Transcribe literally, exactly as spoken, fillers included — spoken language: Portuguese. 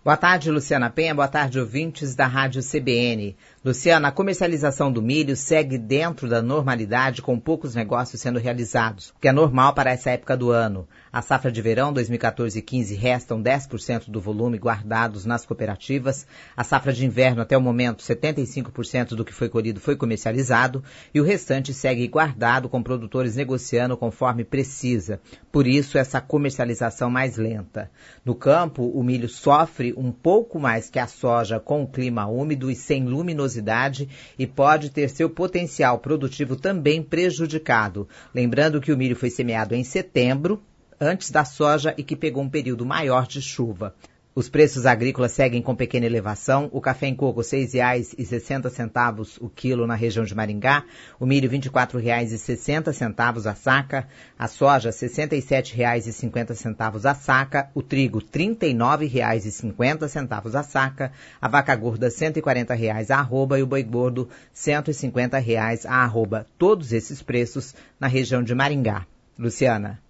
Boa tarde, Luciana Penha. Boa tarde, ouvintes da Rádio C B N. Luciana, a comercialização do milho segue dentro da normalidade, com poucos negócios sendo realizados, o que é normal para essa época do ano. A safra de verão dois mil e quatorze e quinze restam dez por cento do volume guardados nas cooperativas. A safra de inverno, até o momento, setenta e cinco por cento do que foi colhido foi comercializado e o restante segue guardado, com produtores negociando conforme precisa. Por isso, essa comercialização mais lenta. No campo, o milho sofre um pouco mais que a soja com o clima úmido e sem luminosidade e pode ter seu potencial produtivo também prejudicado. Lembrando que o milho foi semeado em setembro, antes da soja, e que pegou um período maior de chuva. Os preços agrícolas seguem com pequena elevação. O café em coco seis reais e sessenta centavos o quilo na região de Maringá. O milho vinte e quatro reais e sessenta centavos a saca. A soja sessenta e sete reais e cinquenta centavos a saca. O trigo trinta e nove reais e cinquenta centavos a saca. A vaca gorda cento e quarenta reais a arroba e o boi gordo cento e cinquenta reais a arroba. Todos esses preços na região de Maringá. Luciana.